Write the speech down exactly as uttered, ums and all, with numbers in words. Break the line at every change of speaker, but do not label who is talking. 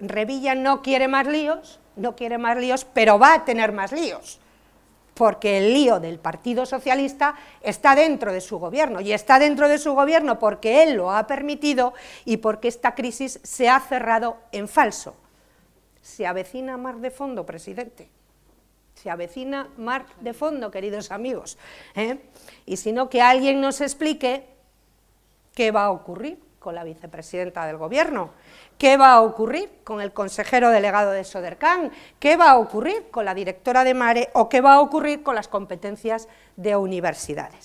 Revilla no quiere más líos, no quiere más líos, pero va a tener más líos, porque el lío del Partido Socialista está dentro de su gobierno, y está dentro de su gobierno porque él lo ha permitido y porque esta crisis se ha cerrado en falso. Se avecina mar de fondo, presidente, se avecina mar de fondo, queridos amigos, ¿eh? Y si no, que alguien nos explique qué va a ocurrir con la vicepresidenta del gobierno, qué va a ocurrir con el consejero delegado de Sodercan, qué va a ocurrir con la directora de Mare o qué va a ocurrir con las competencias de universidades.